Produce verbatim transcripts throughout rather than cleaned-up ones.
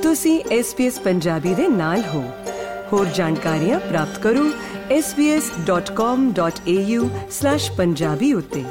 ਤੁਸੀਂ S B S Punjabi ਦੇ ਨਾਲ ਹੋ। ਹੋਰ ਜਾਣਕਾਰੀਆਂ ਪ੍ਰਾਪਤ ਕਰੋ S B S dot com dot A U slash Punjabi ਉੱਤੇ।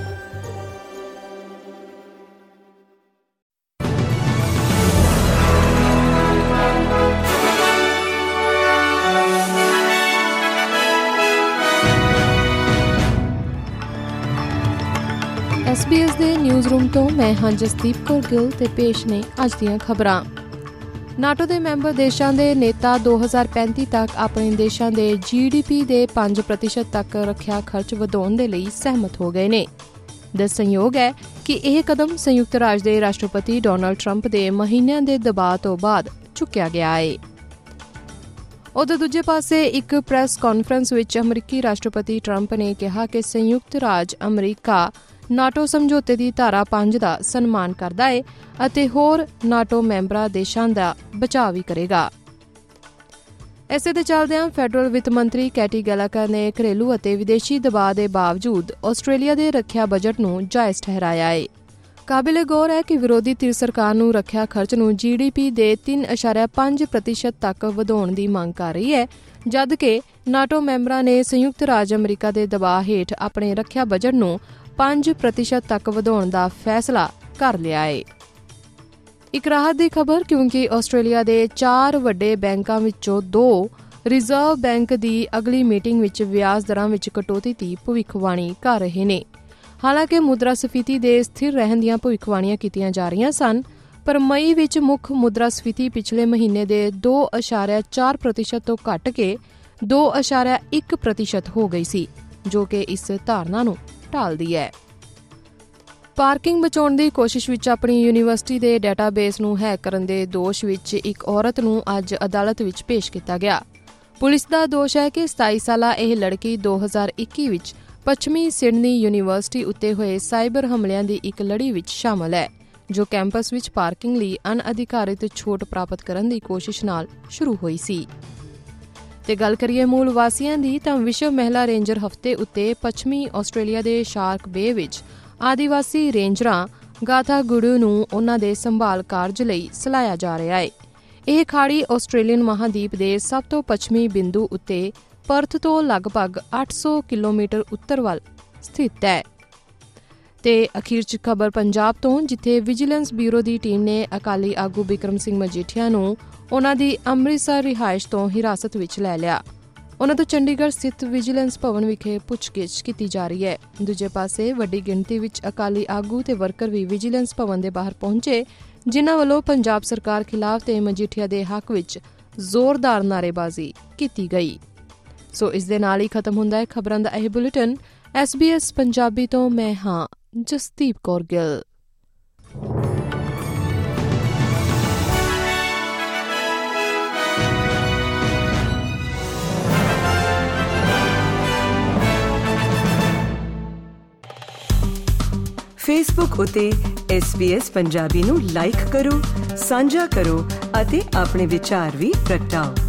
ਐਸ ਬੀ ਐਸ ਦੇ ਨਿਊਜ਼ ਰੂਮ ਤੋਂ ਮੈਂ ਹਾਂ ਜਸਦੀਪ ਕੌਰ ਗਿੱਲ ਤੇ ਪੇਸ਼ ਨੇ ਅੱਜ ਦੀਆਂ ਖਬਰਾਂ। ਨਾਟੋ ਦੇ ਮੈਂਬਰ ਦੇਸ਼ਾਂ ਦੇ ਨੇਤਾ ਦੋ ਹਜ਼ਾਰ ਪੈਂਤੀ ਤੱਕ ਆਪਣੇ ਦੇਸ਼ਾਂ ਦੇ ਜੀ ਡੀ ਪੀ ਦੇ ਪੰਜ ਪ੍ਰਤੀਸ਼ਤ ਤੱਕ ਰੱਖਿਆ ਖਰਚ ਵਧਾਉਣ ਦੇ ਲਈ ਸਹਿਮਤ ਹੋ ਗਏ ਨੇ। ਦੱਸਣਯੋਗ ਹੈ ਕਿ ਇਹ ਕਦਮ ਸੰਯੁਕਤ ਰਾਜ ਦੇ ਰਾਸ਼ਟਰਪਤੀ ਡੋਨਾਲਡ ਟਰੰਪ ਦੇ ਮਹੀਨਿਆਂ ਦੇ ਦਬਾਅ ਤੋਂ ਬਾਅਦ ਚੁੱਕਿਆ ਗਿਆ ਹੈ। ਉਧਰ ਦੂਜੇ ਪਾਸੇ ਇੱਕ ਪ੍ਰੈਸ ਕਾਨਫਰੰਸ ਵਿੱਚ ਅਮਰੀਕੀ ਰਾਸ਼ਟਰਪਤੀ ਟਰੰਪ ਨੇ ਕਿਹਾ ਕਿ ਸੰਯੁਕਤ ਰਾਜ ਅਮਰੀਕਾ ਨਾਟੋ ਸਮਝੌਤੇ ਦੀ ਧਾਰਾ ਪੰਜ ਦਾ ਸਨਮਾਨ ਕਰਦਾ ਹੈ ਅਤੇ ਹੋਰ ਨਾਟੋ ਮੈਂਬਰਾਂ ਦੇਸ਼ਾਂ ਦਾ ਬਚਾਅ ਵੀ ਕਰੇਗਾ। ਇਸੇ ਦੇ ਚੱਲਦਿਆਂ ਫੈਡਰਲ ਵਿੱਤ ਮੰਤਰੀ ਕੈਟੀ ਗੈਲਾਕਰ ਨੇ ਘਰੇਲੂ ਅਤੇ ਵਿਦੇਸ਼ੀ ਦਬਾਅ ਦੇ ਬਾਵਜੂਦ ਆਸਟ੍ਰੇਲੀਆ ਦੇ ਰੱਖਿਆ ਬਜਟ ਨੂੰ ਜਾਇਜ਼ ਠਹਿਰਾਇਆ ਹੈ। ਕਾਬਿਲੇ ਗੌਰ ਹੈ ਕਿ ਵਿਰੋਧੀ ਧਿਰ ਸਰਕਾਰ ਨੂੰ ਰੱਖਿਆ ਖਰਚ ਨੂੰ ਜੀ ਡੀ ਪੀ ਦੇ ਤਿੰਨ ਅਸ਼ਾਰਿਆ ਪੰਜ ਪ੍ਰਤੀਸ਼ਤ ਤੱਕ ਵਧਾਉਣ ਦੀ ਮੰਗ ਕਰ ਰਹੀ ਹੈ, ਜਦਕਿ ਨਾਟੋ ਮੈਂਬਰਾਂ ਨੇ ਸੰਯੁਕਤ ਰਾਜ ਅਮਰੀਕਾ ਦੇ ਦਬਾਅ ਹੇਠ ਆਪਣੇ ਰੱਖਿਆ ਬਜਟ ਨੂੰ ਪੰਜ ਪ੍ਰਤੀਸ਼ਤ ਤੱਕ ਵਧਾਉਣ ਦਾ ਫੈਸਲਾ ਕਰ ਲਿਆ ਹੈ। ਇੱਕ ਰਾਹਤ ਦੀ ਖਬਰ, ਕਿਉਂਕਿ ਆਸਟ੍ਰੇਲੀਆ ਦੇ ਚਾਰ ਵੱਡੇ ਬੈਂਕਾਂ ਵਿੱਚੋਂ ਦੋ ਰਿਜ਼ਰਵ ਬੈਂਕ ਦੀ ਅਗਲੀ ਮੀਟਿੰਗ ਵਿੱਚ ਵਿਆਜ ਦਰਾਂ ਵਿੱਚ ਕਟੌਤੀ ਦੀ ਭਵਿੱਖਬਾਣੀ ਕਰ ਰਹੇ ਨੇ। ਹਾਲਾਂਕਿ ਮੁਦਰਾ ਸਫੀਤੀ ਦੇ ਸਥਿਰ ਰਹਿਣ ਦੀਆਂ ਭਵਿੱਖਬਾਣੀਆਂ ਕੀਤੀਆਂ ਜਾ ਰਹੀਆਂ ਸਨ, ਪਰ ਮਈ ਵਿੱਚ ਮੁੱਖ ਮੁਦਰਾ ਸਫੀਤੀ ਪਿਛਲੇ ਮਹੀਨੇ ਦੇ ਦੋ ਅਸ਼ਾਰਿਆ ਚਾਰ ਪ੍ਰਤੀਸ਼ਤ ਤੋਂ ਘੱਟ ਕੇ ਦੋ ਅਸ਼ਾਰਿਆ ਇੱਕ ਪ੍ਰਤੀਸ਼ਤ ਹੋ ਗਈ ਸੀ, ਜੋ ਕਿ ਇਸ ਧਾਰਨਾ ਨੂੰ ਢਾਲਦੀ ਹੈ। ਪਾਰਕਿੰਗ ਬਚਾਉਣ ਦੀ ਕੋਸ਼ਿਸ਼ ਵਿੱਚ ਆਪਣੀ ਯੂਨੀਵਰਸਿਟੀ ਦੇ ਡੇਟਾਬੇਸ ਨੂੰ ਹੈਕ ਕਰਨ ਦੇ ਦੋਸ਼ ਵਿੱਚ ਇੱਕ ਔਰਤ ਨੂੰ ਅੱਜ ਅਦਾਲਤ ਵਿੱਚ ਪੇਸ਼ ਕੀਤਾ ਗਿਆ। ਪੁਲਿਸ ਦਾ ਦੋਸ਼ ਹੈ ਕਿ ਸਤਾਈ ਸਾਲਾ ਇਹ ਲੜਕੀ ਦੋ ਹਜ਼ਾਰ ਇੱਕੀ ਵਿੱਚ ਪੱਛਮੀ ਸਿਡਨੀ ਯੂਨੀਵਰਸਿਟੀ ਉੱਤੇ ਹੋਏ ਸਾਈਬਰ ਹਮਲਿਆਂ ਦੀ ਇੱਕ ਲੜੀ ਵਿੱਚ ਸ਼ਾਮਲ ਹੈ, ਜੋ ਕੈਂਪਸ ਵਿੱਚ ਪਾਰਕਿੰਗ ਲਈ ਅਣਅਧਿਕਾਰਿਤ ਛੋਟ ਪ੍ਰਾਪਤ ਕਰਨ ਦੀ ਕੋਸ਼ਿਸ਼ ਨਾਲ ਸ਼ੁਰੂ ਹੋਈ ਸੀ। ਤੇ ਗੱਲ ਕਰੀਏ ਮੂਲ ਵਾਸੀਆਂ ਦੀ, ਤਾਂ ਵਿਸ਼ਵ ਮਹਿਲਾ ਰੇਂਜਰ ਹਫ਼ਤੇ ਉੱਤੇ ਪੱਛਮੀ ਆਸਟ੍ਰੇਲੀਆ ਦੇ ਸ਼ਾਰਕ ਬੇ ਵਿੱਚ ਆਦੀਵਾਸੀ ਰੇਂਜਰਾਂ ਗਾਥਾ ਗੁਰੂ ਨੂੰ ਉਹਨਾਂ ਦੇ ਸੰਭਾਲ ਕਾਰਜ ਲਈ ਸਲਾਹਿਆ ਜਾ ਰਿਹਾ ਹੈ। ਇਹ ਖਾੜੀ ਆਸਟ੍ਰੇਲੀਅਨ ਮਹਾਂਦੀਪ ਦੇ ਸਭ ਤੋਂ ਪੱਛਮੀ ਬਿੰਦੂ ਉੱਤੇ ਪਰਥ ਤੋਂ ਲਗਭਗ ਅੱਠ ਸੌ ਕਿਲੋਮੀਟਰ ਉੱਤਰ ਵੱਲ ਸਥਿਤ ਹੈ। ਤੇ ਅਖੀਰ 'ਚ ਖਬਰ ਪੰਜਾਬ ਤੋਂ, ਜਿੱਥੇ ਵਿਜੀਲੈਂਸ ਬਿਊਰੋ ਦੀ ਟੀਮ ਨੇ ਅਕਾਲੀ ਆਗੂ ਬਿਕਰਮ ਸਿੰਘ ਮਜੀਠੀਆ ਨੂੰ ਉਹਨਾਂ ਦੀ ਅੰਮ੍ਰਿਤਸਰ ਰਿਹਾਇਸ਼ ਤੋਂ ਹਿਰਾਸਤ ਵਿੱਚ ਲੈ ਲਿਆ। ਉਹਨਾਂ ਤੋਂ ਚੰਡੀਗੜ੍ਹ ਸਥਿਤ ਵਿਜੀਲੈਂਸ ਭਵਨ ਵਿਖੇ ਪੁੱਛਗਿੱਛ ਕੀਤੀ ਜਾ ਰਹੀ ਹੈ। ਦੂਜੇ ਪਾਸੇ ਵੱਡੀ ਗਿਣਤੀ ਵਿੱਚ ਅਕਾਲੀ ਆਗੂ ਤੇ ਵਰਕਰ ਵੀ ਵਿਜੀਲੈਂਸ ਭਵਨ ਦੇ ਬਾਹਰ ਪਹੁੰਚੇ, ਜਿਨ੍ਹਾਂ ਵੱਲੋਂ ਪੰਜਾਬ ਸਰਕਾਰ ਖਿਲਾਫ ਤੇ ਮਜੀਠੀਆ ਦੇ ਹੱਕ ਵਿੱਚ ਜ਼ੋਰਦਾਰ ਨਾਅਰੇਬਾਜ਼ੀ ਕੀਤੀ ਗਈ। ਸੋ ਇਸ ਦੇ ਨਾਲ ਹੀ ਖਤਮ ਹੁੰਦਾ ਹੈ ਖਬਰਾਂ ਦਾ ਇਹ bulletin. S B S Punjabi ਤੋਂ ਮੈਂ ਹਾਂ ਜਸਦੀਪ ਕੌਰ ਗਿੱਲ। ਫੇਸਬੁੱਕ ਉੱਤੇ ਐਸ ਬੀ ਐਸ ਪੰਜਾਬੀ ਨੂੰ ਲਾਈਕ ਕਰੋ, ਸਾਂਝਾ ਕਰੋ ਅਤੇ ਆਪਣੇ ਵਿਚਾਰ ਵੀ ਪ੍ਰਗਟਾਓ।